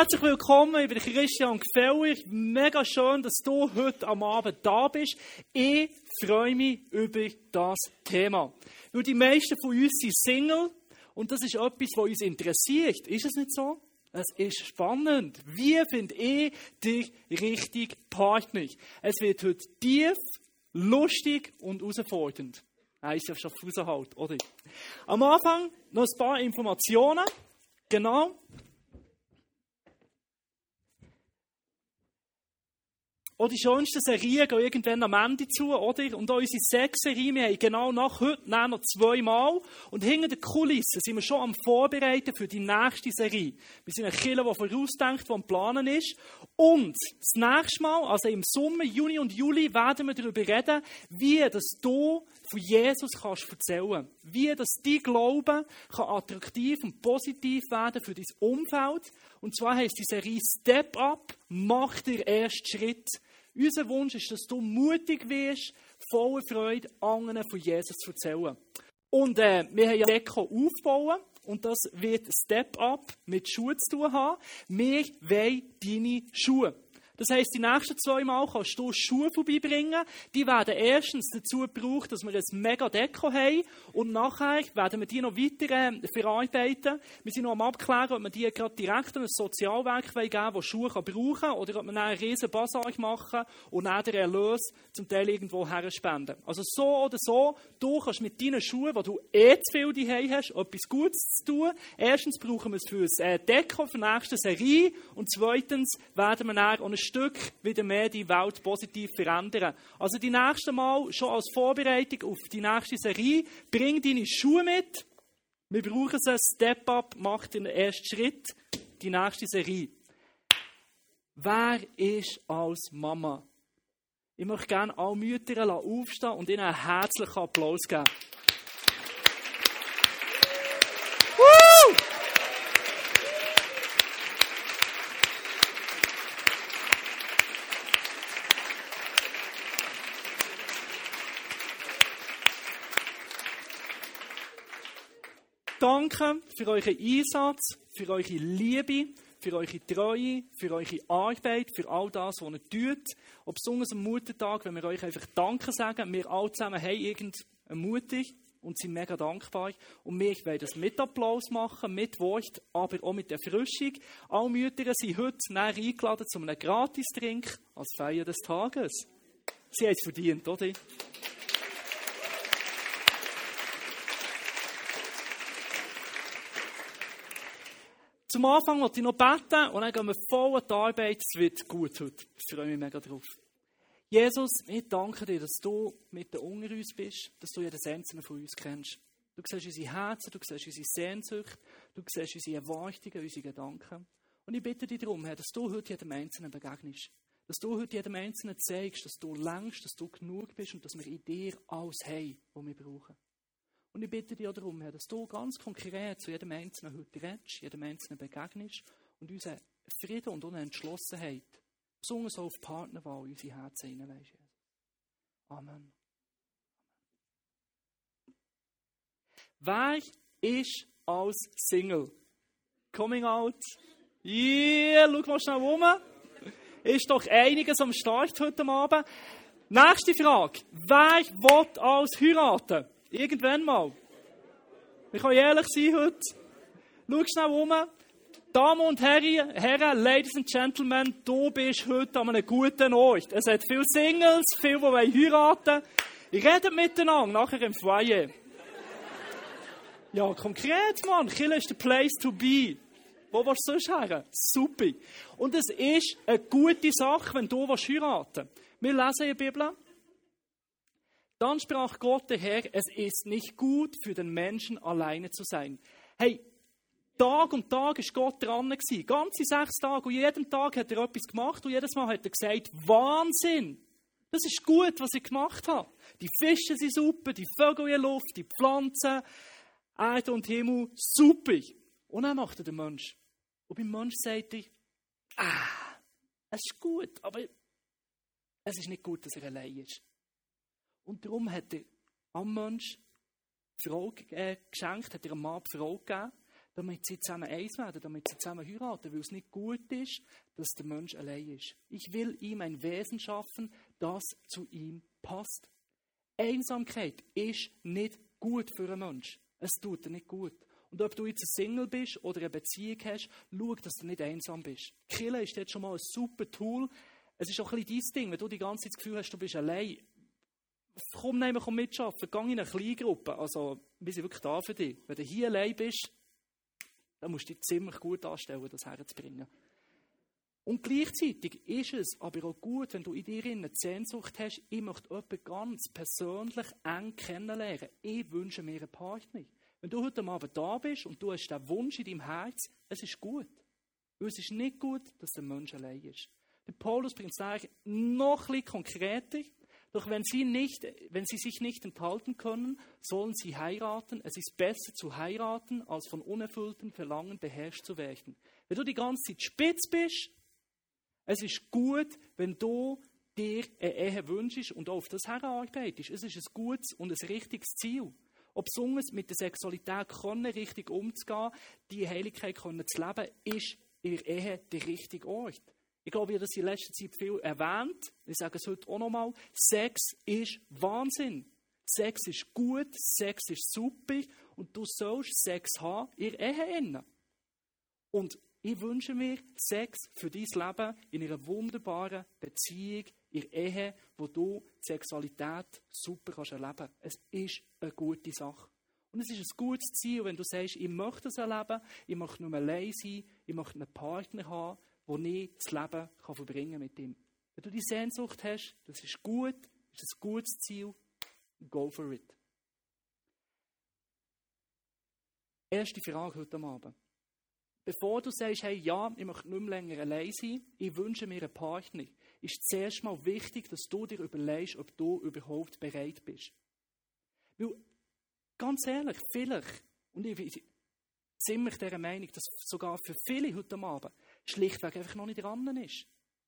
Herzlich willkommen, ich bin Christian Gfeller. Mega schön, dass du heute am Abend da bist. Ich freue mich über das Thema. Weil die meisten von uns sind Single und das ist etwas, was uns interessiert. Ist es nicht so? Es ist spannend. Wie finde ich den richtigen Partner? Es wird heute tief, lustig und herausfordernd. Ist ja schon raushalt, oder? Am Anfang noch ein paar Informationen. Genau. Auch die schönsten Serien gehen irgendwann am Ende zu, oder? Und auch unsere Sexserie, wir haben genau nach heute noch 2 Mal. Und hinter den Kulissen sind wir schon am Vorbereiten für die nächste Serie. Wir sind ein Kirche, der vorausdenkt, der am Planen ist. Und das nächste Mal, also im Sommer, Juni und Juli, werden wir darüber reden, wie dass du von Jesus kannst erzählen. Wie dass dein Glaube kann attraktiv und positiv werden für dein Umfeld. Und zwar heisst die Serie Step Up, mach den ersten Schritt. Unser Wunsch ist, dass du mutig wirst, voller Freude anderen von Jesus zu erzählen. Und wir haben ja Deko aufbauen und das wird Step Up mit Schuhen zu tun haben. Wir wollen deine Schuhe. Das heisst, die nächsten 2 Mal kannst du Schuhe vorbeibringen. Die werden erstens dazu gebraucht, dass wir ein mega Deko haben. Und nachher werden wir die noch weiter verarbeiten. Wir sind noch am Abklären, ob wir die gerade direkt an ein Sozialwerk geben wollen, das Schuhe brauchen kann. Oder ob wir dann einen riesen Basar machen und dann den Erlös zum Teil irgendwo herspenden. Also so oder so, du kannst mit deinen Schuhen, die du zu viel daheim hast, etwas Gutes zu tun. Erstens brauchen wir es für das Deko für die nächste Serie. Und zweitens werden wir dann auch ein Stück wieder mehr die Welt positiv verändern. Also die nächste Mal, schon als Vorbereitung auf die nächste Serie, bring deine Schuhe mit. Wir brauchen es, Step Up, mach den ersten Schritt, die nächste Serie. Wer ist als Mama? Ich möchte gerne alle Mütter aufstehen und ihnen einen herzlichen Applaus geben. Danke für euren Einsatz, für eure Liebe, für eure Treue, für eure Arbeit, für all das, was ihr tut. Und besonders am Muttertag, wenn wir euch einfach Danke sagen. Wir alle zusammen haben irgendeine Mutter und sind mega dankbar. Und wir wollen das mit Applaus machen, mit Wort, aber auch mit Erfrischung. Alle Mütter sind heute eingeladen zu einem Gratis-Drink als Feier des Tages. Sie haben es verdient, oder? Zum Anfang wollte ich noch beten und dann gehen wir voll an die Arbeit. Es wird gut heute. Ich freue mich mega drauf. Jesus, ich danke dir, dass du mit unter uns bist, dass du jedes einzelne von uns kennst. Du siehst unsere Herzen, du siehst unsere Sehnsucht, du siehst unsere Erwartungen, unsere Gedanken. Und ich bitte dich darum, Herr, dass du heute jedem Einzelnen begegnest. Dass du heute jedem Einzelnen zeigst, dass du längst, dass du genug bist und dass wir in dir alles haben, was wir brauchen. Und ich bitte dich auch darum, Herr, dass du ganz konkret zu jedem Einzelnen heute redest, jedem Einzelnen begegnest und unseren Frieden und unsere Entschlossenheit, besonders auch auf die Partnerwahl, in unsere Herzen hineinweist. Amen. Wer ist als Single? Coming out? Yeah, schau mal schnell rum. Ist doch einiges am Start heute Abend. Nächste Frage. Wer will als heiraten? Irgendwann mal. Wir können ehrlich sein heute. Schau schnell rum. Damen und Herren, Ladies and Gentlemen, du bist heute an einem guten Ort. Es hat viele Singles, viele, die heiraten wollen. Redet miteinander, nachher im Foyer. Ja, konkret, Mann. Kirche ist der Place to be. Wo willst du sonst her? Super. Und es ist eine gute Sache, wenn du heiraten willst. Wir lesen in der Bibel. Dann sprach Gott der Herr, es ist nicht gut für den Menschen alleine zu sein. Hey, Tag um Tag ist Gott dran gewesen. Ganze 6 Tage. Und jeden Tag hat er etwas gemacht und jedes Mal hat er gesagt, Wahnsinn! Das ist gut, was ich gemacht habe. Die Fische sind super, die Vögel in der Luft, die Pflanzen, Erde und Himmel, super. Und dann macht er den Mensch. Und beim Mensch sagt er, es ist gut, aber es ist nicht gut, dass er allein ist. Und darum hat er am Mensch die Frau geschenkt, hat er einem Mann die Frau gegeben, damit sie zusammen eins werden, damit sie zusammen heiraten, weil es nicht gut ist, dass der Mensch allein ist. Ich will ihm ein Wesen schaffen, das zu ihm passt. Einsamkeit ist nicht gut für einen Menschen. Es tut dir nicht gut. Und ob du jetzt ein Single bist oder eine Beziehung hast, schau, dass du nicht einsam bist. Kirche ist jetzt schon mal ein super Tool. Es ist auch ein bisschen dein Ding, wenn du die ganze Zeit das Gefühl hast, du bist allein. Komm mitschaffen, geh in eine Kleingruppe. Also, wir sind wirklich da für dich. Wenn du hier allein bist, dann musst du dich ziemlich gut anstellen, das herzubringen. Und gleichzeitig ist es aber auch gut, wenn du in dir eine Sehnsucht hast, ich möchte jemanden ganz persönlich eng kennenlernen. Ich wünsche mir einen Partner. Wenn du heute Abend da bist und du hast diesen Wunsch in deinem Herz, es ist gut. Weil es ist nicht gut, dass der Mensch allein ist. Der Paulus bringt es eigentlich noch ein bisschen konkreter. Doch wenn sie sich nicht enthalten können, sollen sie heiraten. Es ist besser zu heiraten, als von unerfülltem Verlangen beherrscht zu werden. Wenn du die ganze Zeit spitz bist, es ist gut, wenn du dir eine Ehe wünschst und auch auf das herarbeitest. Es ist ein gutes und ein richtiges Ziel. Ob besonders mit der Sexualität richtig umzugehen, die Heiligkeit zu leben, ist in der Ehe der richtige Ort. Ich glaube, ich habe das in letzter Zeit viel erwähnt. Ich sage es heute auch nochmal. Sex ist Wahnsinn. Sex ist gut, Sex ist super und du sollst Sex haben in der Ehe. Und ich wünsche mir Sex für dein Leben in einer wunderbaren Beziehung, in der Ehe, wo du die Sexualität super erleben kannst. Es ist eine gute Sache. Und es ist ein gutes Ziel, wenn du sagst, ich möchte es erleben, ich möchte nur allein sein, ich möchte einen Partner haben, wo ich das Leben verbringen kann mit ihm. Wenn du die Sehnsucht hast, das ist gut, das ist ein gutes Ziel, go for it. Erste Frage heute Abend. Bevor du sagst, hey, ja, ich möchte nicht mehr länger allein sein, ich wünsche mir einen Partner, ist zuerst mal wichtig, dass du dir überlegst, ob du überhaupt bereit bist. Weil, ganz ehrlich, vielleicht, und ich bin ziemlich der Meinung, dass sogar für viele heute Abend schlichtweg einfach noch nicht dran ist.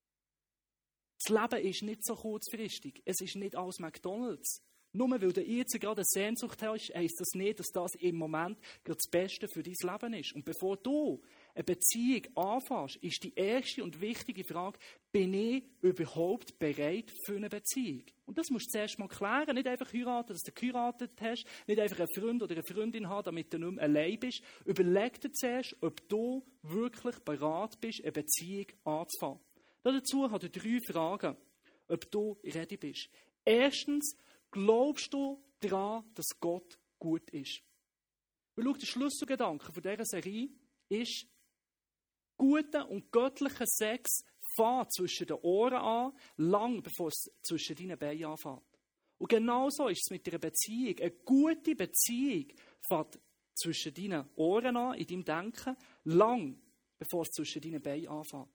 Das Leben ist nicht so kurzfristig. Es ist nicht alles McDonald's. Nur weil du jetzt gerade eine Sehnsucht hast, heisst das nicht, dass das im Moment gerade das Beste für dein Leben ist. Und bevor du eine Beziehung anfängst, ist die erste und wichtige Frage, bin ich überhaupt bereit für eine Beziehung? Und das musst du zuerst mal klären. Nicht einfach heiraten, dass du geheiratet hast, nicht einfach einen Freund oder eine Freundin haben, damit du nicht mehr allein bist. Überleg dir zuerst, ob du wirklich bereit bist, eine Beziehung anzufangen. Dazu habe ich 3 Fragen, ob du ready bist. Erstens, glaubst du daran, dass Gott gut ist? Weil schau, der Schlüsselgedanke von dieser Serie ist, guter und göttlicher Sex fängt zwischen den Ohren an, lang bevor es zwischen deinen Beinen anfängt. Und genauso ist es mit einer Beziehung. Eine gute Beziehung fängt zwischen deinen Ohren an, in deinem Denken, lang bevor es zwischen deinen Beinen anfängt.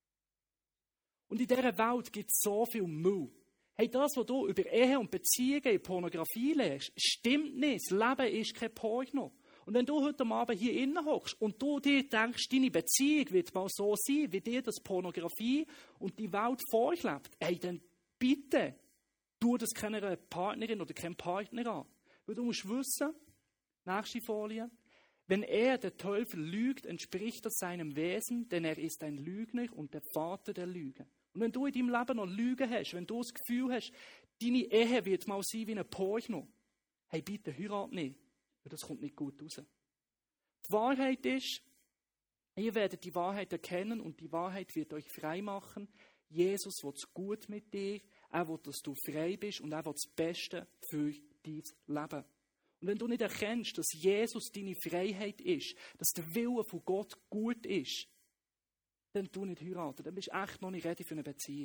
Und in dieser Welt gibt es so viel Müll. Hey, das, was du über Ehe und Beziehungen in Pornografie lernst, stimmt nicht. Das Leben ist kein Porno. Und wenn du heute Abend hier innen hockst und du dir denkst, deine Beziehung wird mal so sein, wie dir das Pornografie und die Welt vorschlägt, hey, dann bitte, tu das keiner Partnerin oder keinem Partner an. Weil du musst wissen, nächste Folie, wenn er, der Teufel, lügt, entspricht das seinem Wesen, denn er ist ein Lügner und der Vater der Lüge. Und wenn du in deinem Leben noch Lügen hast, wenn du das Gefühl hast, deine Ehe wird mal sein wie ein Porno, hey, bitte heirat nicht, weil das kommt nicht gut raus. Die Wahrheit ist, ihr werdet die Wahrheit erkennen und die Wahrheit wird euch frei machen. Jesus will es gut mit dir, er will, dass du frei bist und er will das Beste für dein Leben. Und wenn du nicht erkennst, dass Jesus deine Freiheit ist, dass der Wille von Gott gut ist, dann tu nicht heiraten, dann bist du echt noch nicht ready für eine Beziehung.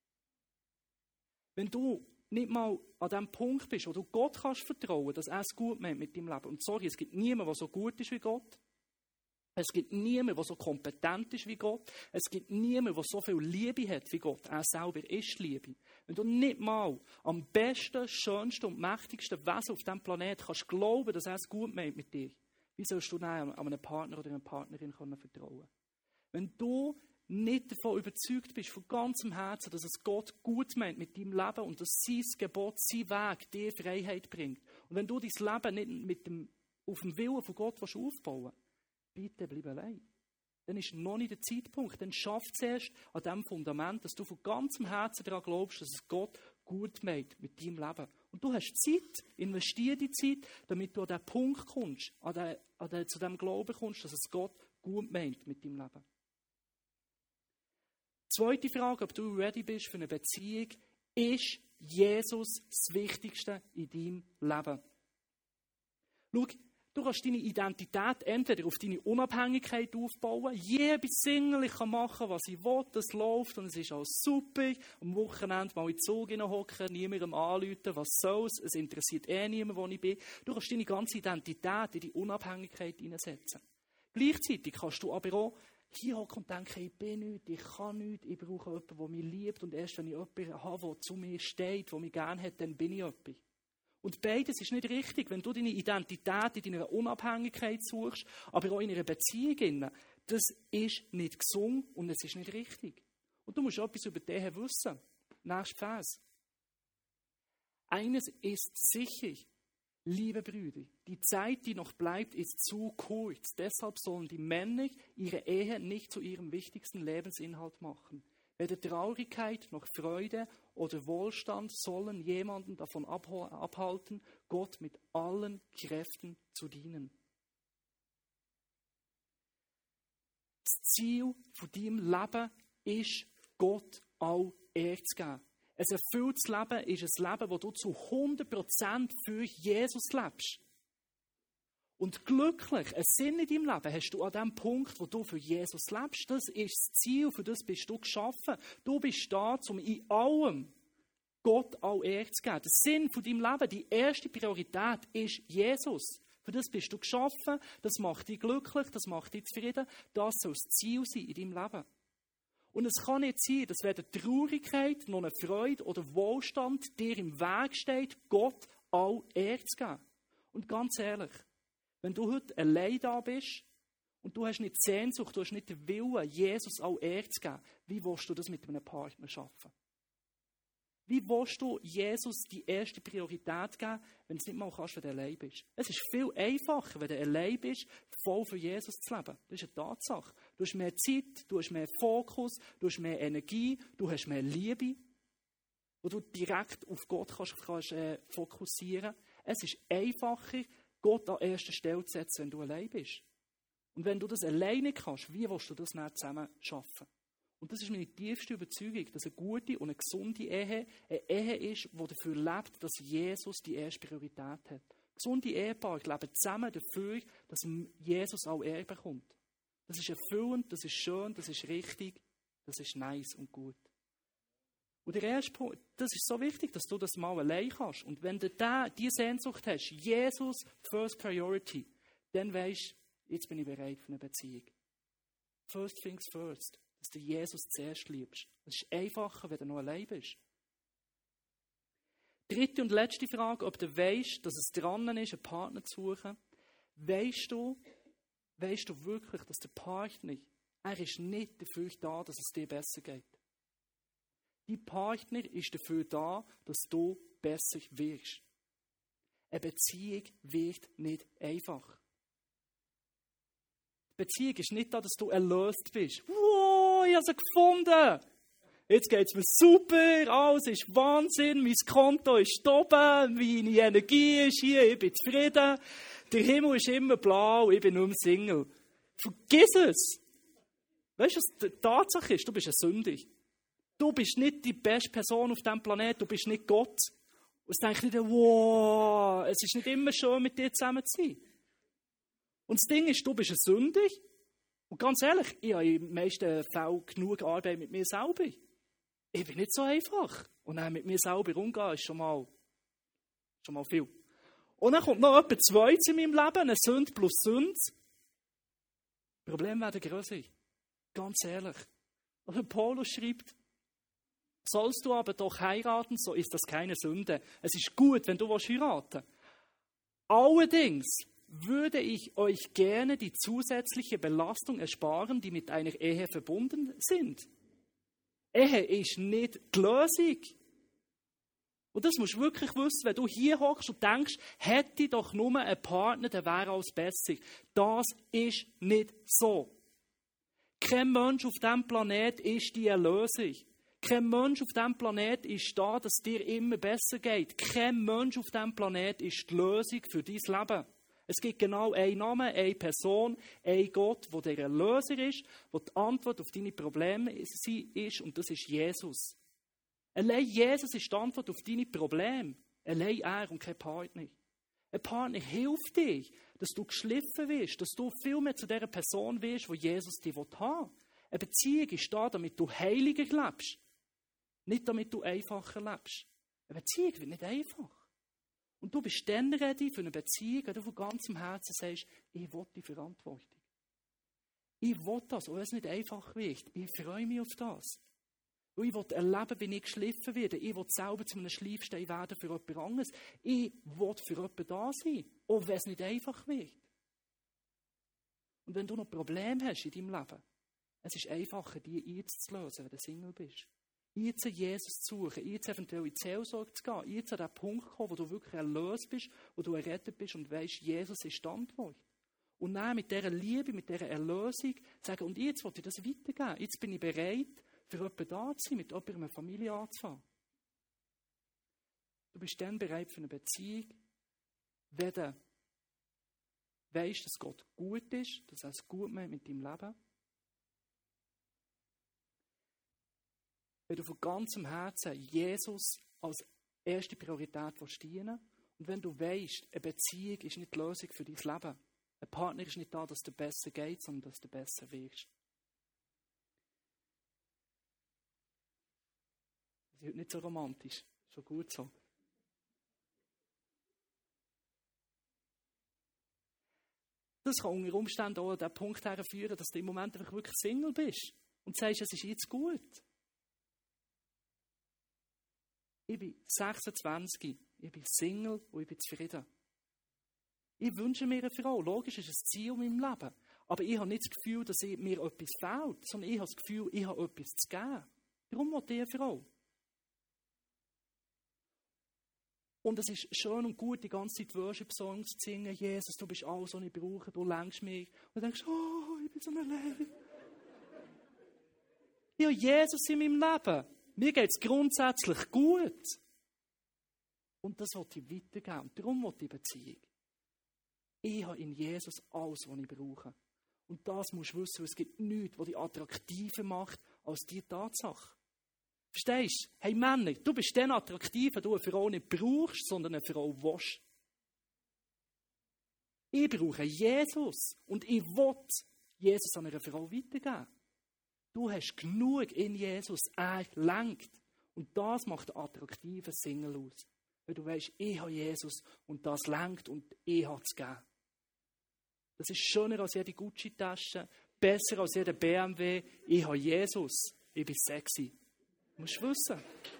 Wenn du nicht mal an dem Punkt bist, wo du Gott kannst vertrauen, dass er es gut meint mit deinem Leben. Und sorry, es gibt niemanden, der so gut ist wie Gott. Es gibt niemanden, der so kompetent ist wie Gott. Es gibt niemanden, der so viel Liebe hat wie Gott. Er selber ist Liebe. Wenn du nicht mal am besten, schönsten und mächtigsten Wesen auf diesem Planeten kannst glauben, dass er es gut meint mit dir, wie sollst du dann an einen Partner oder eine Partnerin vertrauen? Wenn du nicht davon überzeugt bist, von ganzem Herzen, dass es Gott gut meint mit deinem Leben und dass sein Gebot, sein Weg dir Freiheit bringt. Und wenn du dein Leben nicht auf dem Willen von Gott aufbauen willst, bitte bleib allein. Dann ist noch nicht der Zeitpunkt. Dann schafft es erst an diesem Fundament, dass du von ganzem Herzen daran glaubst, dass es Gott gut meint mit deinem Leben. Und du hast Zeit, investier die Zeit, damit du an den Punkt kommst, zu dem Glauben kommst, dass es Gott gut meint mit deinem Leben. Zweite Frage, ob du ready bist für eine Beziehung, ist Jesus das Wichtigste in deinem Leben? Schau, du kannst deine Identität entweder auf deine Unabhängigkeit aufbauen. Jeder Single, ich kann machen, was ich will, es läuft und es ist alles super. Am Wochenende mal in den Zug hocken, niemandem anrufen, was soll's, es interessiert niemand, wo ich bin. Du kannst deine ganze Identität in die Unabhängigkeit hineinsetzen. Gleichzeitig kannst du aber auch hier hocken und denken, ich bin nichts, ich kann nichts, ich brauche jemanden, der mich liebt und erst wenn ich jemanden habe, der zu mir steht, der mich gerne hat, dann bin ich jemand. Und beides ist nicht richtig, wenn du deine Identität in deiner Unabhängigkeit suchst, aber auch in einer Beziehung. Das ist nicht gesund und es ist nicht richtig. Und du musst etwas über den wissen. Nächster Vers. Eines ist sicher, liebe Brüder, die Zeit, die noch bleibt, ist zu kurz. Deshalb sollen die Männer ihre Ehe nicht zu ihrem wichtigsten Lebensinhalt machen. Weder Traurigkeit noch Freude oder Wohlstand sollen jemanden davon abhalten, Gott mit allen Kräften zu dienen. Das Ziel von deinem Leben ist, Gott all Ehre zu geben. Ein erfülltes Leben ist ein Leben, wo du zu 100% für Jesus lebst. Und glücklich, einen Sinn in deinem Leben hast du an dem Punkt, wo du für Jesus lebst. Das ist das Ziel, für das bist du geschaffen. Du bist da, um in allem Gott all Ehre zu geben. Der Sinn von deinem Leben, die erste Priorität ist Jesus. Für das bist du geschaffen, das macht dich glücklich, das macht dich zufrieden. Das soll das Ziel sein in deinem Leben. Und es kann nicht sein, dass weder Traurigkeit noch eine Freude oder Wohlstand dir im Weg steht, Gott all Ehre zu geben. Und ganz ehrlich, wenn du heute allein da bist und du hast nicht die Sehnsucht, du hast nicht den Willen, Jesus all Ehre zu geben, wie willst du das mit einem Partner schaffen? Wie willst du Jesus die erste Priorität geben, wenn du es nicht mal kannst, wenn du allein bist? Es ist viel einfacher, wenn du allein bist, voll für Jesus zu leben. Das ist eine Tatsache. Du hast mehr Zeit, du hast mehr Fokus, du hast mehr Energie, du hast mehr Liebe, wo du direkt auf Gott kannst fokussieren. Es ist einfacher, Gott an erster Stelle zu setzen, wenn du allein bist. Und wenn du das alleine kannst, wie willst du das dann zusammen schaffen? Und das ist meine tiefste Überzeugung, dass eine gute und eine gesunde Ehe eine Ehe ist, die dafür lebt, dass Jesus die erste Priorität hat. Gesunde Ehepaare leben zusammen dafür, dass Jesus auch Ehre bekommt. Das ist erfüllend, das ist schön, das ist richtig, das ist nice und gut. Und der erste Punkt, das ist so wichtig, dass du das mal allein kannst. Und wenn du diese Sehnsucht hast, Jesus first priority, dann weisst du, jetzt bin ich bereit für eine Beziehung. First things first. Dass du Jesus zuerst liebst. Das ist einfacher, wenn du noch allein bist. Dritte und letzte Frage, ob du weisst, dass es dran ist, einen Partner zu suchen. Weisst du wirklich, dass der Partner, er ist nicht dafür da, dass es dir besser geht. Dein Partner ist dafür da, dass du besser wirst. Eine Beziehung wird nicht einfach. Die Beziehung ist nicht da, dass du erlöst bist. Wow, ich habe sie gefunden. Jetzt geht es mir super, alles ist Wahnsinn, mein Konto ist oben, meine Energie ist hier, ich bin zufrieden. Der Himmel ist immer blau, ich bin nur Single. Vergiss es. Weißt du, was die Tatsache ist? Du bist ein Sünder. Du bist nicht die beste Person auf diesem Planeten, du bist nicht Gott. Und es denkt nicht, wow, es ist nicht immer schön, mit dir zusammen zu sein. Und das Ding ist, du bist ein Sünder. Und ganz ehrlich, ich habe in den meisten Fällen genug Arbeit mit mir selber. Ich bin nicht so einfach. Und dann mit mir selber umgehen ist schon mal viel. Und dann kommt noch etwas Zweites in meinem Leben, eine Sünde plus Sünde. Die Probleme werden grösser. Ganz ehrlich. Und Paulus schreibt, sollst du aber doch heiraten, so ist das keine Sünde. Es ist gut, wenn du heiraten willst. Allerdings würde ich euch gerne die zusätzliche Belastung ersparen, die mit einer Ehe verbunden sind. Ehe ist nicht die Lösung. Und das musst du wirklich wissen, wenn du hier hockst und denkst, hätte ich doch nur einen Partner, der wäre alles besser. Das ist nicht so. Kein Mensch auf diesem Planet ist die Erlösung. Kein Mensch auf diesem Planet ist da, dass es dir immer besser geht. Kein Mensch auf diesem Planet ist die Lösung für dein Leben. Es gibt genau einen Namen, eine Person, einen Gott, der der Erlöser ist, der die Antwort auf deine Probleme ist, und das ist Jesus. Allein Jesus ist die Antwort auf deine Probleme. Allein er und kein Partner. Ein Partner hilft dir, dass du geschliffen wirst, dass du viel mehr zu dieser Person wirst, die Jesus dich haben will. Eine Beziehung ist da, damit du heiliger lebst. Nicht damit du einfacher lebst. Eine Beziehung wird nicht einfach. Und du bist dann ready für eine Beziehung, wenn du von ganzem Herzen sagst, ich will die Verantwortung. Ich will das, auch wenn es nicht einfach wird. Ich freue mich auf das. Und ich will erleben, wie ich geschliffen werde. Ich will selber zu einem Schleifstein werden für jemand anderes. Ich will für jemanden da sein, auch wenn es nicht einfach wird. Und wenn du noch Probleme hast in deinem Leben, es ist einfacher, die einzulösen, wenn du Single bist. Jetzt Jesus zu suchen, jetzt eventuell in die Seelsorge zu gehen, jetzt an den Punkt kommen, wo du wirklich erlöst bist, wo du errettet bist und weisst, Jesus ist die Antwort. Und dann mit dieser Liebe, mit dieser Erlösung sagen, und jetzt will ich das weitergeben. Jetzt bin ich bereit, für jemanden da zu sein, mit jemandem eine Familie anzufangen. Du bist dann bereit für eine Beziehung, wenn du weisst, dass Gott gut ist, dass er es gut meint mit deinem Leben. Wenn du von ganzem Herzen Jesus als erste Priorität dienen willst, und wenn du weisst, eine Beziehung ist nicht die Lösung für dein Leben. Ein Partner ist nicht da, dass es dir besser geht, sondern dass du besser wirst. Das ist heute nicht so romantisch. Schon gut so. Das kann unter Umständen auch an den Punkt herführen, dass du im Moment einfach wirklich Single bist und sagst, es ist jetzt gut. Ich bin 26, ich bin Single und ich bin zufrieden. Ich wünsche mir eine Frau. Logisch ist es ein Ziel in meinem Leben. Aber ich habe nicht das Gefühl, dass mir etwas fehlt, sondern ich habe das Gefühl, ich habe etwas zu geben. Darum will ich eine Frau. Und es ist schön und gut, die ganze Zeit Worship-Songs zu singen. Jesus, du bist alles, was ich brauche, du lenkst mich. Und dann denkst du, oh, ich bin so allein. Ich habe Jesus in meinem Leben. Mir geht es grundsätzlich gut. Und das will ich weitergeben. Und darum will ich Beziehung. Ich habe in Jesus alles, was ich brauche. Und das musst du wissen, es gibt nichts, was dich attraktiver macht, als diese Tatsache. Verstehst du? Hey Männer, du bist dann attraktiv, wenn du eine Frau nicht brauchst, sondern eine Frau willst. Ich brauche Jesus. Und ich will Jesus an eine Frau weitergeben. Du hast genug in Jesus. Er lenkt. Und das macht einen attraktiven Single aus. Weil du weißt, ich habe Jesus und das lenkt und ich habe es gegeben. Das ist schöner als jede Gucci-Tasche, besser als jeder BMW. Ich habe Jesus. Ich bin sexy. Du musst wissen.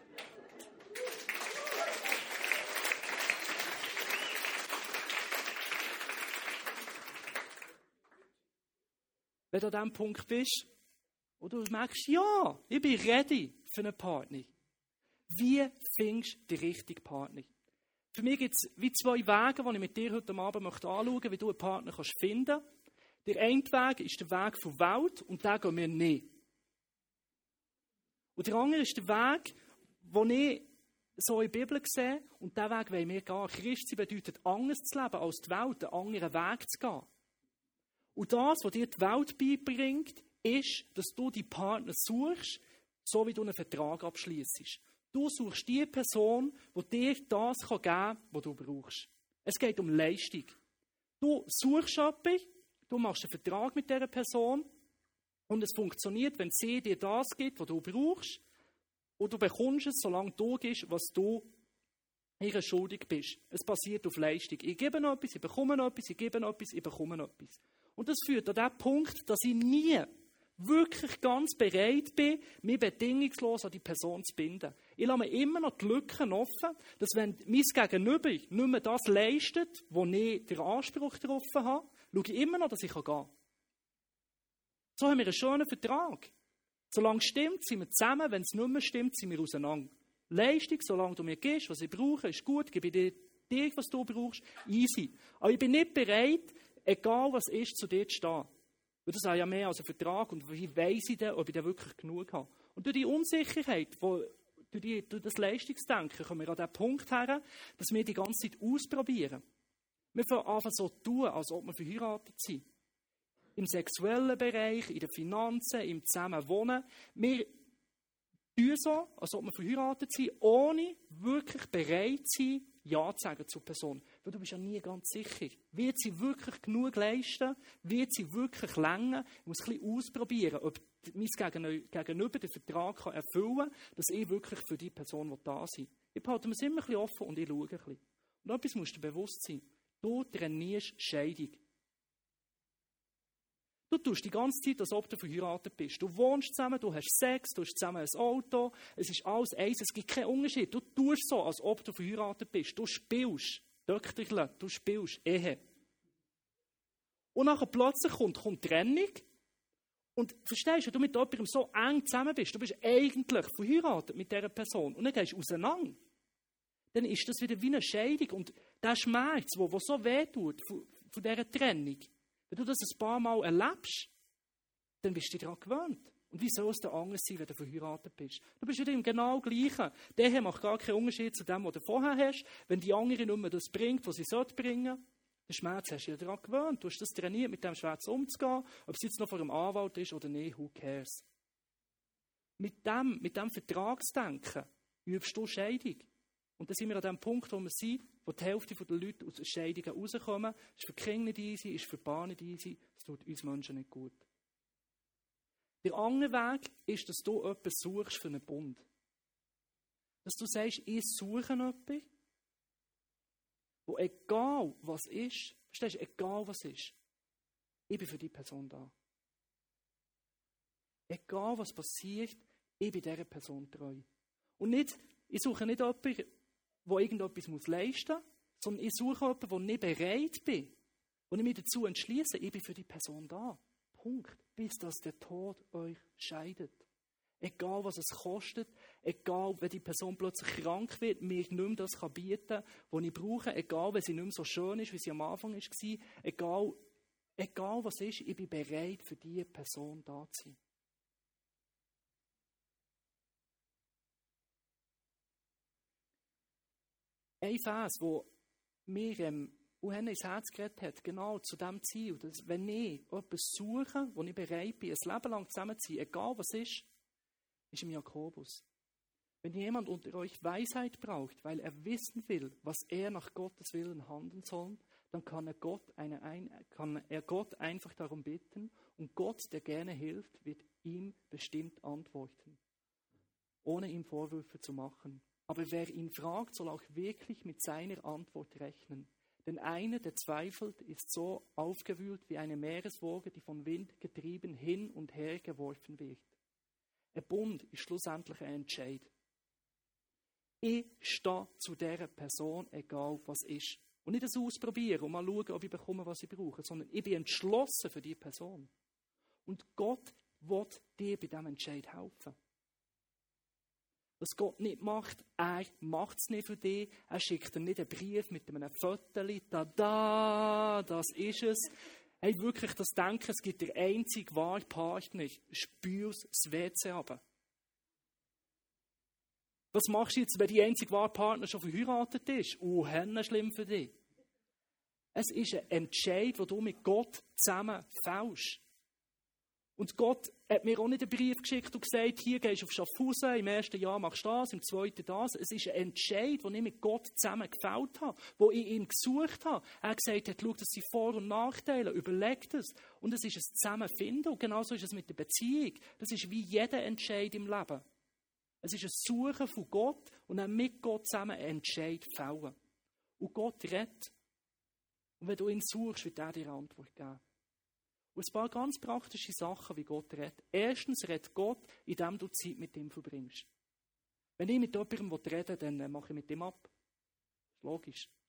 Wenn du an diesem Punkt bist, und du merkst, ja, ich bin ready für einen Partner. Wie findest du den richtigen Partner? Für mich gibt es wie zwei Wege, die ich mit dir heute Abend anschauen möchte, wie du einen Partner finden kannst. Der eine Weg ist der Weg von Welt und den gehen wir nicht. Und der andere ist der Weg, den ich so in der Bibel sehe, und diesen Weg wollen wir gehen. Christsein bedeutet, anders zu leben als die Welt, einen anderen Weg zu gehen. Und das, was dir die Welt beibringt, ist, dass du die Partner suchst, so wie du einen Vertrag abschliessest. Du suchst die Person, die dir das geben kann, was du brauchst. Es geht um Leistung. Du suchst jemanden, du machst einen Vertrag mit dieser Person und es funktioniert, wenn sie dir das gibt, was du brauchst, und du bekommst es, solange du gibst, was du ihr schuldig bist. Es basiert auf Leistung. Ich gebe noch etwas, ich bekomme noch etwas, ich gebe noch etwas, ich bekomme noch etwas. Und das führt an den Punkt, dass ich nie wirklich ganz bereit bin, mich bedingungslos an die Person zu binden. Ich lasse mir immer noch die Lücken offen, dass wenn mein Gegenüber nicht mehr das leistet, wo ich den Anspruch darauf habe, schaue ich immer noch, dass ich gehen kann. So haben wir einen schönen Vertrag. Solange es stimmt, sind wir zusammen. Wenn es nicht mehr stimmt, sind wir auseinander. Leistung, solange du mir gibst, was ich brauche, ist gut, gebe ich dir, was du brauchst, easy. Aber ich bin nicht bereit, egal was ist, zu dir zu stehen. Weil das ist ja mehr als ein Vertrag und wie weiss ich denn, ob ich denn wirklich genug habe. Und durch die Unsicherheit, durch das Leistungsdenken kommen wir an den Punkt her, dass wir die ganze Zeit ausprobieren. Wir fangen an so zu tun, als ob wir verheiratet sind. Im sexuellen Bereich, in den Finanzen, im Zusammenwohnen. Wir tun so, als ob wir verheiratet sind, ohne wirklich bereit zu sein, Ja zu sagen zur Person. Weil du bist ja nie ganz sicher. Wird sie wirklich genug leisten? Wird sie wirklich länger? Ich muss ein bisschen ausprobieren, ob mein Gegenüber den Vertrag erfüllen kann, dass ich wirklich für die Person da sein will. Ich behalte mir es immer ein bisschen offen und ich schaue ein bisschen. Und etwas musst du bewusst sein. Du trainierst Scheidung. Du tust die ganze Zeit, als ob du verheiratet bist. Du wohnst zusammen, du hast Sex, du hast zusammen ein Auto. Es ist alles eins, es gibt keinen Unterschied. Du tust so, als ob du verheiratet bist. Du spielst Döchterchen, du spielst Ehe. Und nachher plötzlich kommt Trennung. Und verstehst du, wenn du mit jemandem so eng zusammen bist, du bist eigentlich verheiratet mit dieser Person und dann gehst du auseinander, dann ist das wieder wie eine Scheidung. Und der Schmerz, der so wehtut von dieser Trennung, wenn du das ein paar Mal erlebst, dann bist du daran gewöhnt. Und wie soll es denn anders sein, wenn du verheiratet bist? Du bist wieder im genau Gleichen. Der hier macht gar keinen Unterschied zu dem, was du vorher hast. Wenn die andere nicht mehr das bringt, was sie bringen sollte, den Schmerz hast du dich daran gewöhnt. Du hast das trainiert, mit dem Schmerz umzugehen. Ob es jetzt noch vor einem Anwalt ist oder nicht, who cares? Mit dem Vertragsdenken übst du Scheidung. Und dann sind wir an dem Punkt, wo wir sind, wo die Hälfte der Leute aus Scheidungen rauskommen. Das ist für die Kinder nicht easy, ist für die Paar nicht easy. Das tut uns Menschen nicht gut. Der andere Weg ist, dass du jemanden suchst für einen Bund. Dass du sagst, ich suche jemanden, wo egal was ist, verstehst du, egal was ist, ich bin für die Person da. Egal was passiert, ich bin dieser Person treu. Und nicht, ich suche nicht jemanden, der irgendetwas leisten muss, sondern ich suche jemanden, der nicht bereit bin, wo ich mich dazu entschließe, ich bin für die Person da. Punkt. Bis dass der Tod euch scheidet. Egal, was es kostet, egal, wenn die Person plötzlich krank wird, mir nicht mehr das bieten kann, was ich brauche, egal, wenn sie nicht mehr so schön ist, wie sie am Anfang war, egal was ist, ich bin bereit, für diese Person da zu sein. Ein Vers, wo mir ins Herz geredet hat, genau zu dem Ziel, dass wenn ich etwas suche, wo ich bereit bin, ein Leben lang zusammen zu sein, egal was ist im Jakobus. Wenn jemand unter euch Weisheit braucht, weil er wissen will, was er nach Gottes Willen handeln soll, dann kann er Gott einfach darum bitten und Gott, der gerne hilft, wird ihm bestimmt antworten, ohne ihm Vorwürfe zu machen. Aber wer ihn fragt, soll auch wirklich mit seiner Antwort rechnen. Denn einer, der zweifelt, ist so aufgewühlt wie eine Meereswoge, die vom Wind getrieben hin und her geworfen wird. Ein Bund ist schlussendlich ein Entscheid. Ich stehe zu dieser Person, egal was ist. Und nicht das ausprobieren und mal schauen, ob ich bekomme, was ich brauche, sondern ich bin entschlossen für diese Person. Und Gott will dir bei diesem Entscheid helfen. Was Gott nicht macht, er macht es nicht für dich. Er schickt dir nicht einen Brief mit einem Foto, tada, das ist es. Hey, wirklich das Denken, es gibt der einzige wahre Partner, spür's das WC runter. Was machst du jetzt, wenn die einzige wahre Partner schon verheiratet ist? Schlimm für dich. Es ist ein Entscheid, den du mit Gott zusammen fällst. Und Gott hat mir auch nicht einen Brief geschickt und gesagt, hier gehst du auf Schaffhausen, im ersten Jahr machst du das, im zweiten das. Es ist ein Entscheid, den ich mit Gott zusammen gefällt habe, wo ich ihn gesucht habe. Er hat gesagt, schau, das sind Vor- und Nachteile, überleg das. Und es ist ein Zusammenfinden. Und genauso ist es mit der Beziehung. Das ist wie jeder Entscheid im Leben. Es ist ein Suchen von Gott und dann mit Gott zusammen einen Entscheid fällen. Und Gott redet. Und wenn du ihn suchst, wird er dir eine Antwort geben. Und ein paar ganz praktische Sachen, wie Gott redet. Erstens redet Gott, indem du Zeit mit ihm verbringst. Wenn ich mit jemandem reden will, dann mache ich mit ihm ab. Das ist logisch.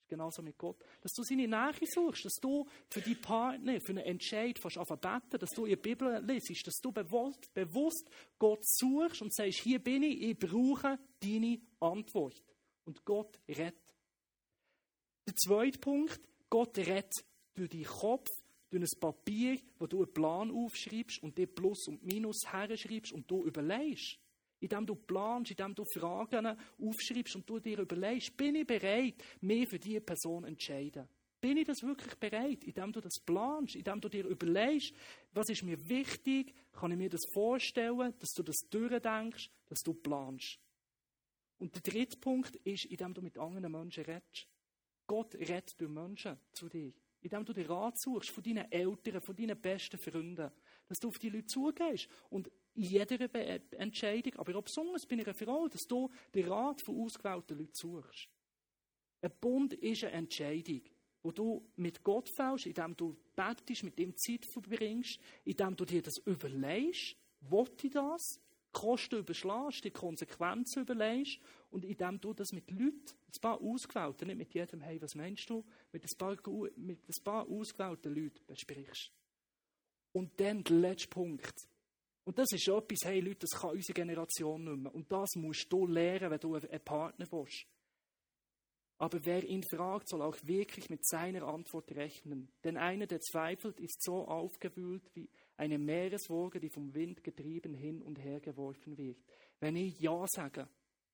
ist genauso mit Gott. Dass du seine Nähe suchst, dass du für deinen Partner, für einen Entscheid fast beten, dass du in der Bibel liest, dass du bewusst Gott suchst und sagst, hier bin ich brauche deine Antwort. Und Gott rettet. Der zweite Punkt, Gott rettet durch deinen Kopf, durch ein Papier, wo du einen Plan aufschreibst und dir Plus und Minus herschreibst und du überlegst. Indem du planst, indem du Fragen aufschreibst und du dir überlegst, bin ich bereit, mich für diese Person zu entscheiden? Bin ich das wirklich bereit? Indem du das planst, indem du dir überlegst, was ist mir wichtig, kann ich mir das vorstellen, dass du das durchdenkst, dass du planst. Und der dritte Punkt ist, indem du mit anderen Menschen redest. Gott redet durch Menschen zu dir. Indem du den Rat suchst von deinen Eltern, von deinen besten Freunden. Dass du auf die Leute zugehst. Und in jeder Entscheidung, aber auch besonders bei einer Frau, dass du den Rat von ausgewählten Leuten suchst. Ein Bund ist eine Entscheidung, wo du mit Gott fällst, indem du betest, mit ihm Zeit verbringst, indem du dir das überlegst, will ich das? Kosten überschlägst, die Konsequenzen überlegst und indem du das mit Leuten, ein paar Ausgewählten, nicht mit jedem, hey, was meinst du, mit ein paar ausgewählten Leuten besprichst. Und dann der letzte Punkt. Und das ist etwas, hey Leute, das kann unsere Generation nicht mehr. Und das musst du lernen, wenn du einen Partner willst. Aber wer ihn fragt, soll auch wirklich mit seiner Antwort rechnen. Denn einer, der zweifelt, ist so aufgewühlt wie eine Meereswoge, die vom Wind getrieben hin und her geworfen wird. Wenn ich Ja sage,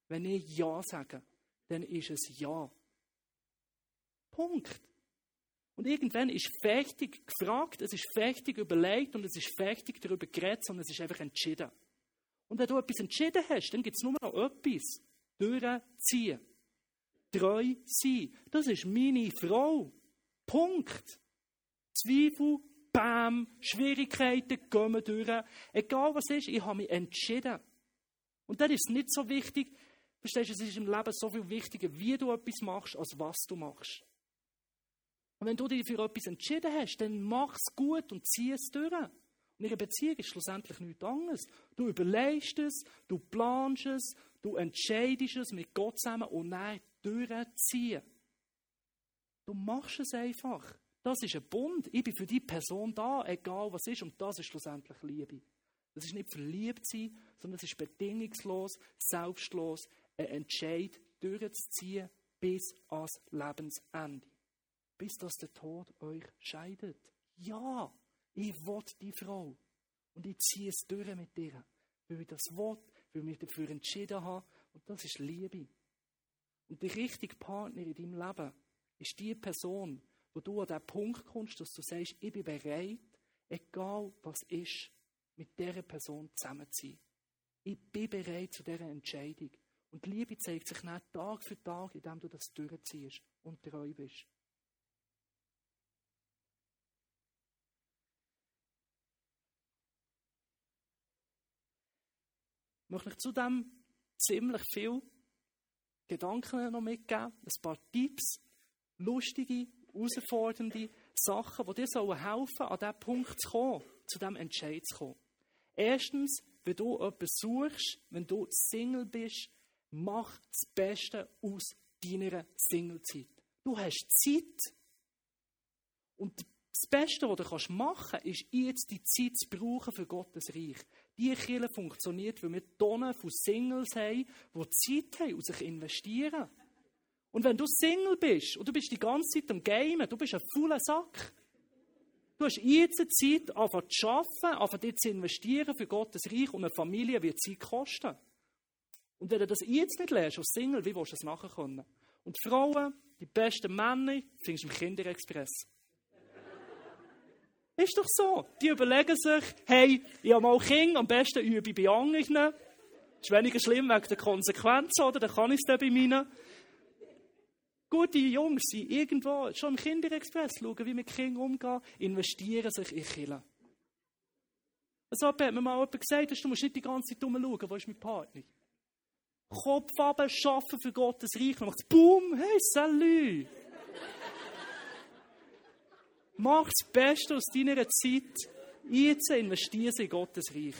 dann ist es Ja. Punkt. Und irgendwann ist fertig gefragt, es ist fertig überlegt und es ist fertig darüber geredet, sondern es ist einfach entschieden. Und wenn du etwas entschieden hast, dann gibt es nur noch etwas. Durchziehen. Treu sein. Das ist meine Frau. Punkt. Zweifel, Bäm, Schwierigkeiten, gehen wir durch. Egal was ist, ich habe mich entschieden. Und dann ist es nicht so wichtig, verstehst du, es ist im Leben so viel wichtiger, wie du etwas machst, als was du machst. Und wenn du dich für etwas entschieden hast, dann mach es gut und zieh es durch. Und in einer Beziehung ist schlussendlich nichts anderes. Du überlegst es, du planst es, du entscheidest es mit Gott zusammen und dann durchziehen. Du machst es einfach. Das ist ein Bund. Ich bin für die Person da, egal was ist. Und das ist schlussendlich Liebe. Das ist nicht verliebt sein, sondern es ist bedingungslos, selbstlos, ein Entscheid durchzuziehen bis ans Lebensende. Bis dass der Tod euch scheidet. Ja, ich will die Frau. Und ich ziehe es durch mit dir. Weil ich das will, weil ich mich dafür entschieden habe. Und das ist Liebe. Und der richtige Partner in deinem Leben ist die Person, wo du an den Punkt kommst, dass du sagst, ich bin bereit, egal was ist, mit dieser Person zusammen zu sein. Ich bin bereit zu dieser Entscheidung. Und die Liebe zeigt sich nicht Tag für Tag, indem du das durchziehst und treu bist. Ich möchte euch zudem ziemlich viel Gedanken noch mitgeben, ein paar Tipps, lustige, herausfordernde Sachen, die dir helfen sollen, an diesen Punkt zu kommen, zu diesem Entscheid zu kommen. Erstens, wenn du etwas suchst, wenn du Single bist, mach das Beste aus deiner Singlezeit. Du hast Zeit. Und das Beste, was du machen kannst, ist jetzt die Zeit zu brauchen für Gottes Reich. Die Kirche funktioniert, weil wir Tonnen von Singles haben, die Zeit haben und sich investieren. Und wenn du Single bist und du bist die ganze Zeit am Gamen, du bist ein fauler Sack. Du hast jetzt Zeit, anfangen zu arbeiten, anfangen dich zu investieren für Gottes Reich und eine Familie wird Zeit kosten. Und wenn du das jetzt nicht lernst als Single, wie willst du das nachher können? Und die Frauen, die besten Männer, findest du im Kinderexpress. Ist doch so. Die überlegen sich, hey, ich habe mal Kinder, am besten übe ich bei anderen. Das ist weniger schlimm wegen der Konsequenzen, oder? Dann kann ich es dann bei meinen. Gute Jungs sind irgendwo schon im Kinderexpress, schauen, wie mit Kindern umgehen, investieren sich in Kirche. So hat mir mal jemand gesagt, du musst nicht die ganze Zeit rumschauen, wo ist mein Partner? Kopf runter, arbeiten für Gottes Reich, dann macht es boom, hey, salut! Mach das Beste aus deiner Zeit, jetzt investiere in Gottes Reich.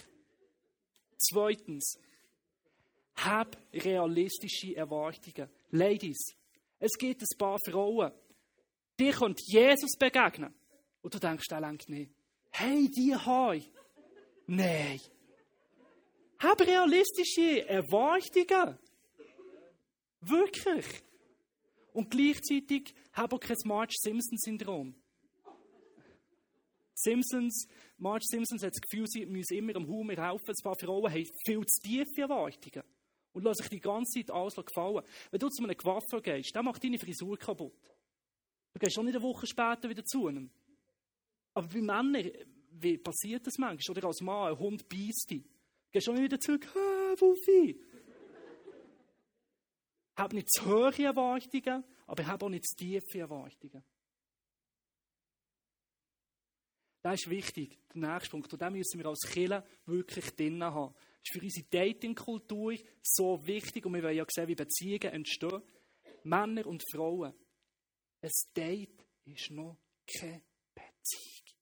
Zweitens, hab realistische Erwartungen. Ladies, Es gibt ein paar Frauen, die können Jesus begegnen. Und du denkst, der lenkt nicht. Hey, die Haare. Nein. Hab realistische Erwartungen. Wirklich. Und gleichzeitig habe auch kein Marge-Simpson-Syndrom. Marge Simpson hat das Gefühl, sie müssen immer am Humor helfen. Ein paar Frauen haben viel zu tiefe Erwartungen und lassen sich die ganze Zeit alles gefallen. Wenn du zu einem Coiffeur gehst, der macht deine Frisur kaputt. Du gehst auch nicht eine Woche später wieder zu ihm. Aber bei Männern, wie passiert das manchmal? Oder als Mann, ein Hund beißt dich. Du gehst auch nicht wieder zurück, Wuffi. Hab nicht zu hohe Erwartungen, aber hab auch nicht zu tiefe Erwartungen. Das ist wichtig, der nächste Punkt. Und den müssen wir als Kirche wirklich drin haben. Das ist für unsere Dating-Kultur so wichtig. Und wir wollen ja sehen, wie Beziehungen entstehen. Männer und Frauen. Ein Date ist noch keine Beziehung.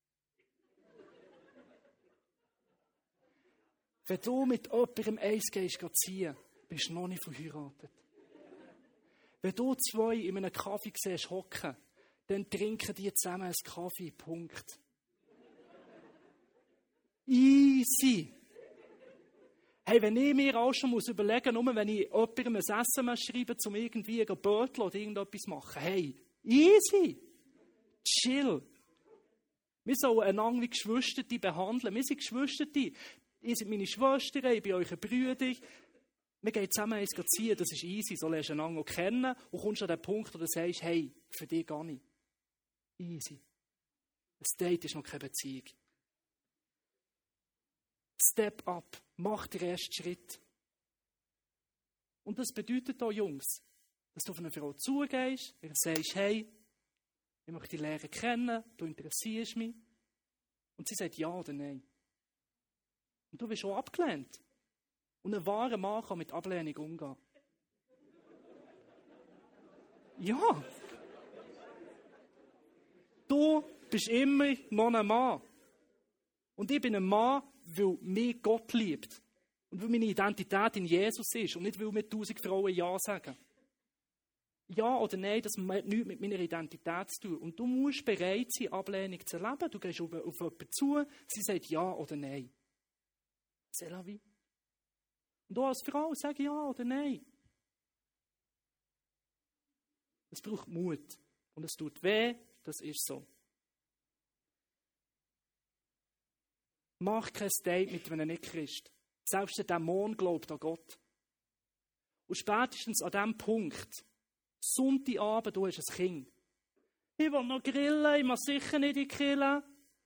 Wenn du mit jemandem eins gehst ziehen, bist du noch nicht verheiratet. Wenn du zwei in einem Kaffee siehst hocken, dann trinken die zusammen einen Kaffee. Punkt. Easy. Hey, wenn ich mir auch schon überlegen muss, nur wenn ich jemandem ein SMS schreibe, um irgendwie ein Bötchen oder irgendetwas zu machen. Hey, easy. Chill. Wir sollen einander wie Geschwister behandeln. Wir sind Geschwister. Ihr seid meine Schwestern, ich bin eure Brüder. Wir gehen zusammen eins ziehen, das ist easy. So lernst du einander kennen und kommst an den Punkt, wo du sagst, hey, für dich gar nicht. Easy. Ein Date ist noch keine Beziehung. Step up. Mach den ersten Schritt. Und das bedeutet auch, Jungs, dass du auf eine Frau zugehst, ihr sagst, hey, ich möchte dich lernen kennen, du interessierst mich. Und sie sagt ja oder nein. Und du wirst schon abgelehnt. Und ein wahrer Mann kann mit Ablehnung umgehen. Ja. Du bist immer noch ein Mann. Und ich bin ein Mann, weil mich Gott liebt. Und weil meine Identität in Jesus ist. Und nicht, weil mir 1000 Frauen Ja sagen. Ja oder nein, das hat nichts mit meiner Identität zu tun. Und du musst bereit sein, Ablehnung zu erleben. Du gehst auf jemanden zu, sie sagt Ja oder Nein. C'est la vie. Und du als Frau sag Ja oder Nein. Es braucht Mut. Und es tut weh, das ist so. Mach kein Date mit einem Nicht-Christ. Selbst der Dämon glaubt an Gott. Und spätestens an diesem Punkt, Sonntagabend, du hast ein Kind. Ich will noch grillen, ich muss sicher nicht in die Kirche.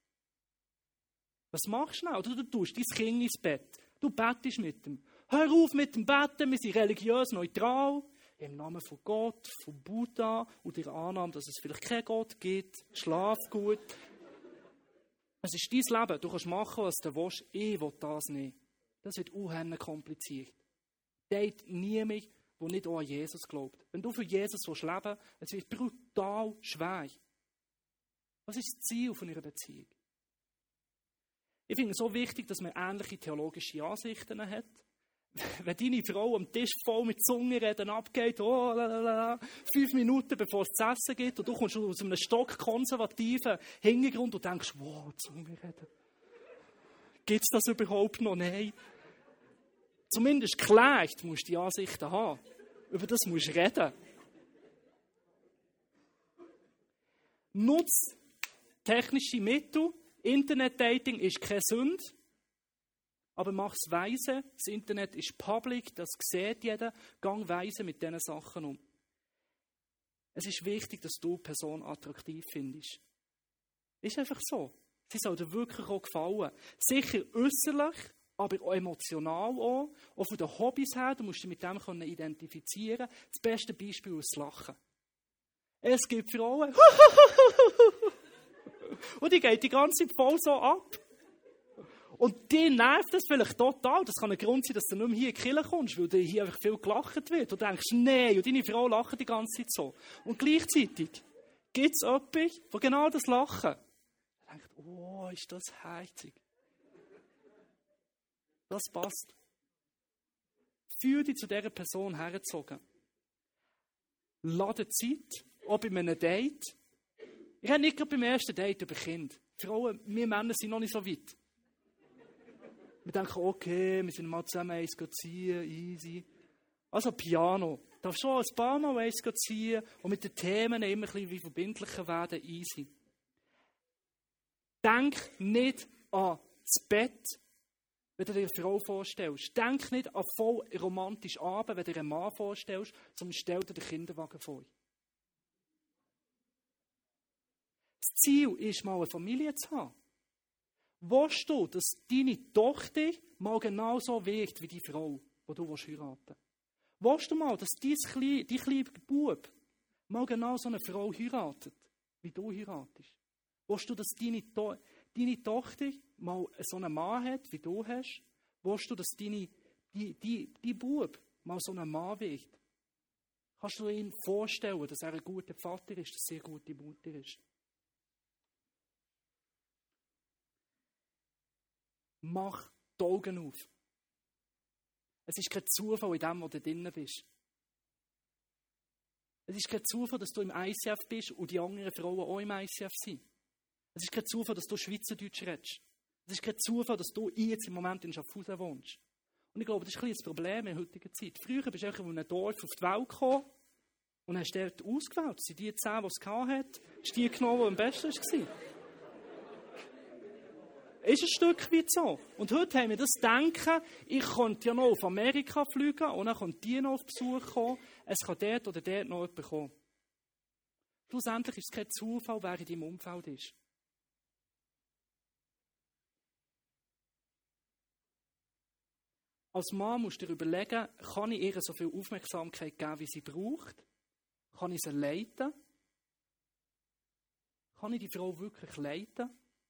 Was machst du noch? Oder du tust dein Kind ins Bett. Du bettest mit ihm. Hör auf mit dem Betten, wir sind religiös neutral. Im Namen von Gott, von Buddha und der Annahme, dass es vielleicht keinen Gott gibt. Schlaf gut. Es ist dein Leben. Du kannst machen, was du willst. Ich will das nicht. Das wird unheimlich kompliziert. Date niemand, der nicht auch an Jesus glaubt. Wenn du für Jesus leben willst, es wird brutal schwer. Was ist das Ziel von einer Beziehung? Ich finde es so wichtig, dass man ähnliche theologische Ansichten hat. Wenn deine Frau am Tisch voll mit Zungenreden abgeht, 5 Minuten bevor es zu essen gibt, und du kommst aus einem stockkonservativen Hintergrund und denkst, wow, Zungenreden. Gibt es das überhaupt noch? Nein. Zumindest geklärt musst du die Ansichten haben. Über das musst du reden. Nutz technische Mittel. Internet-Dating ist keine Sünde. Aber mach es weise. Das Internet ist public, das sieht jeder. Gang weise mit diesen Sachen um. Es ist wichtig, dass du die Person attraktiv findest. Ist einfach so. Sie soll dir wirklich auch gefallen. Sicher äußerlich, aber auch emotional auch. Auch von den Hobbys her, du musst dich mit dem identifizieren. Das beste Beispiel ist das Lachen. Es gibt Frauen, und die geht die ganze Zeit voll so ab. Und die nervt das vielleicht total. Das kann ein Grund sein, dass du nicht mehr hier in die Kirche kommst, weil dir hier einfach viel gelacht wird. Und du denkst, nein, und deine Frau lacht die ganze Zeit so. Und gleichzeitig gibt es jemanden, der genau das Lachen. Er denkt, oh, ist das herzig. Das passt. Fühl dich zu dieser Person hergezogen. Ladet Zeit, auch bei einem Date. Ich rede nicht gerade beim ersten Date über Kinder. Frauen, wir Männer sind noch nicht so weit. Wir denken, okay, wir sind mal zusammen eins ziehen, easy. Also Piano. Du darfst schon ein paar Mal eins ziehen und mit den Themen immer ein bisschen wie verbindlicher werden, easy. Denk nicht an das Bett, wenn du dir eine Frau vorstellst. Denk nicht an voll romantisch Abend, wenn du dir einen Mann vorstellst, sondern stell dir den Kinderwagen vor. Das Ziel ist, mal eine Familie zu haben. Willst du, dass deine Tochter mal genauso wirkt wie die Frau, die du heiraten willst? Willst du mal, dass dein kleine Bub mal genau so eine Frau heiratet, wie du heiratest? Willst du, dass deine Tochter mal so einen Mann hat, wie du hast? Willst du, dass dein Bub mal so ein Mann wird? Kannst du dir ihm vorstellen, dass er ein guter Vater ist, dass er eine gute Mutter ist? Mach die Augen auf. Es ist kein Zufall in dem, wo du drinnen bist. Es ist kein Zufall, dass du im ICF bist und die anderen Frauen auch im ICF sind. Es ist kein Zufall, dass du Schweizerdeutsch redest. Es ist kein Zufall, dass du jetzt im Moment in Schaffhausen wohnst. Und ich glaube, das ist ein bisschen das Problem in der heutigen Zeit. Früher bist du einfach in einem Dorf auf die Welt gekommen und hast dort ausgewählt. Das sind die 10, die es hatte. Hast du die genommen, die am besten war? Ist ein Stück weit so. Und heute haben wir das Denken, ich könnte ja noch auf Amerika fliegen und dann könnte die noch auf Besuch kommen. Es kann dort oder dort noch jemand kommen. Schlussendlich ist es kein Zufall, wer in deinem Umfeld ist. Als Mann musst du dir überlegen, kann ich ihr so viel Aufmerksamkeit geben, wie sie braucht? Kann ich sie leiten? Kann ich die Frau wirklich leiten?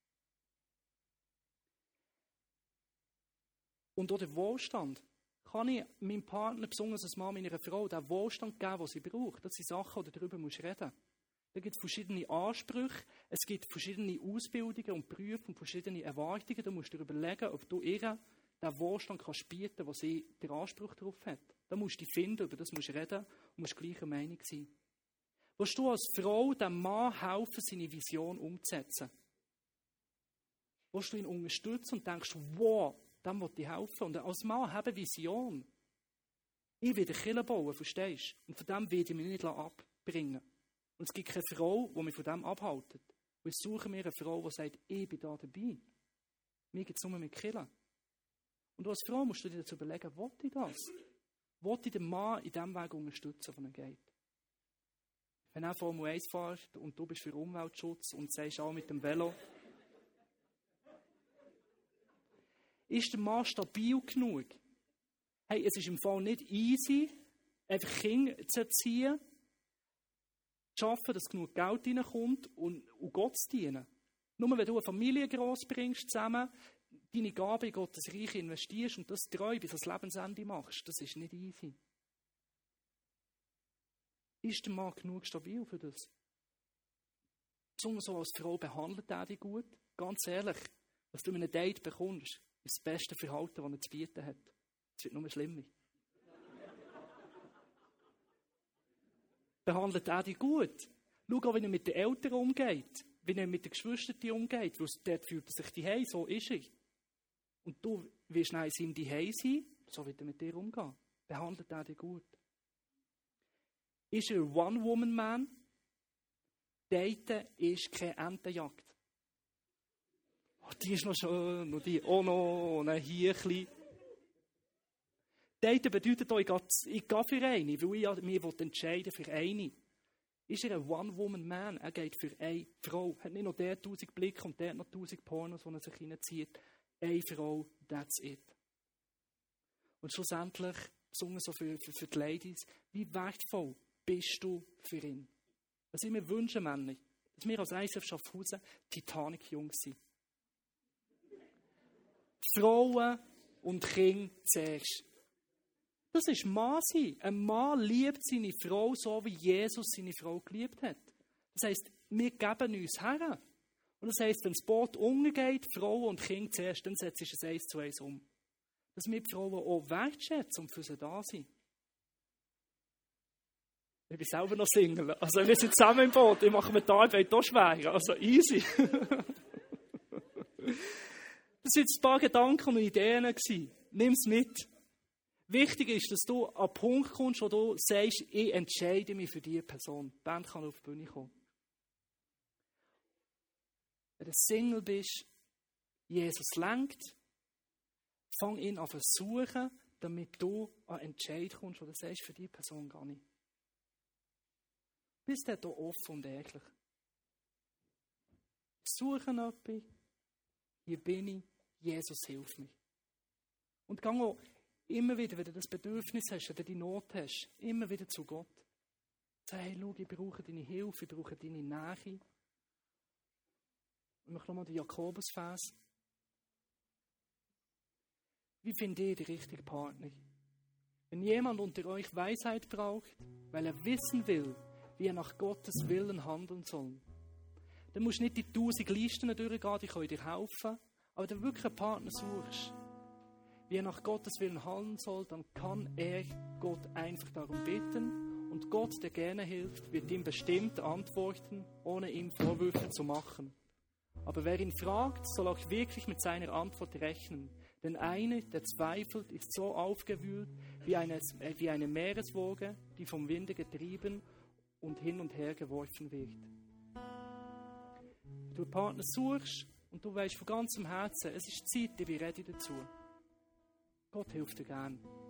Und auch den Wohlstand. Kann ich meinem Partner, besonders als Mann meiner Frau, den Wohlstand geben, den sie braucht? Das sind Sachen, die du darüber reden musst. Da gibt es verschiedene Ansprüche, es gibt verschiedene Ausbildungen und Berufe und verschiedene Erwartungen. Du musst dir überlegen, ob du ihr den Wohlstand kannst bieten, wo sie den Anspruch darauf hat. Da musst du dich finden, über das musst du reden und musst gleicher Meinung sein. Willst du als Frau dem Mann helfen, seine Vision umzusetzen? Willst du ihn unterstützen und denkst, wow, dem will ich helfen. Und als Mann habe Vision. Ich will eine Kirche bauen, verstehst du? Und von dem werde ich mich nicht abbringen. Und es gibt keine Frau, die mich von dem abhält. Und ich suche mir eine Frau, die sagt, ich bin da dabei. Mir geht es nur mit Kirche. Und als Frau musst du dir dazu überlegen, will ich das? Will ich den Mann in dem Weg unterstützen, von er geht? Wenn er Formel 1 fährt und du bist für Umweltschutz und sagst auch mit dem Velo, ist der Mann stabil genug? Hey, es ist im Fall nicht easy, einfach Kinder zu erziehen, zu schaffen, dass genug Geld reinkommt und Gott zu dienen. Nur wenn du eine Familie gross bringst zusammen, deine Gabe in Gottes Reich investierst und das treu bis ans Lebensende machst, das ist nicht easy. Ist der Mann genug stabil für das? Besonders so als Frau behandelt er dich gut. Ganz ehrlich, was du in einem Date bekommst, ist das beste Verhalten, das er zu bieten hat. Es wird nur schlimmer. Behandelt er dich gut? Schau auch, wie er mit den Eltern umgeht, wie er mit den Geschwistern umgeht, weil dort fühlt er sich daheim, so ist er. Und du wirst in seinem Zuhause sein, so wird er mit dir umgehen. Behandelt er dich gut? Ist er ein One-Woman-Man? Daten ist keine Entenjagd. Oh, die ist noch schön, und die auch noch, und hier ein bisschen. Daten bedeutet auch, ich gehe für eine, weil ich mich entscheiden für eine. Ist er ein One-Woman-Man? Er geht für eine Frau. Er hat nicht noch der 1000 Blicke und der noch 1000 Pornos, die er sich reinzieht. Eine Frau, that's it. Und schlussendlich, besonders so für die Ladies, wie wertvoll bist du für ihn? Was ich mir wünsche, Männer, dass wir als ICF Schaffhausen Titanic-Jungs sind. Frauen und Kinder zuerst. Das ist Mann sein. Ein Mann liebt seine Frau so, wie Jesus seine Frau geliebt hat. Das heisst, wir geben uns her. Und das heisst, wenn das Boot untergeht, Frauen und Kinder zuerst, dann setzt es 1:1 um. Dass wir die Frauen auch wertschätzen und für sie da sind. Ich bin selber noch Single. Also wir sind zusammen im Boot. Ich mache mir die Arbeit hier schwer. Also easy. Das waren jetzt ein paar Gedanken und Ideen. Nimm es mit. Wichtig ist, dass du an den Punkt kommst, wo du sagst, ich entscheide mich für diese Person. Die Band kann auf die Bühne kommen. Wenn du Single bist, Jesus lenkt, fang ihn an zu suchen, damit du an einen Entscheid kommst, wo du sagst, für diese Person gar nicht. Bist du hier offen und ehrlich. Suche jemanden, hier bin ich, Jesus hilft mir. Und geh auch immer wieder, wenn du das Bedürfnis hast, wenn du die Not hast, immer wieder zu Gott. Sag, hey, schau, ich brauche deine Hilfe, ich brauche deine Nähe. Ich möchte nochmal den Jakobusvers. Wie finde ich den richtigen Partner? Wenn jemand unter euch Weisheit braucht, weil er wissen will, wie er nach Gottes Willen handeln soll, dann musst du nicht die 1000 Listen durchgehen, die können dir helfen, aber wenn du wirklich einen Partner suchst, wie er nach Gottes Willen handeln soll, dann kann er Gott einfach darum bitten und Gott, der gerne hilft, wird ihm bestimmt antworten, ohne ihm Vorwürfe zu machen. Aber wer ihn fragt, soll auch wirklich mit seiner Antwort rechnen. Denn einer, der zweifelt, ist so aufgewühlt wie eine Meereswoge, die vom Winde getrieben und hin und her geworfen wird. Wenn du einen Partner suchst und du weißt von ganzem Herzen, es ist Zeit, ich bin ready dazu. Gott hilft dir gern.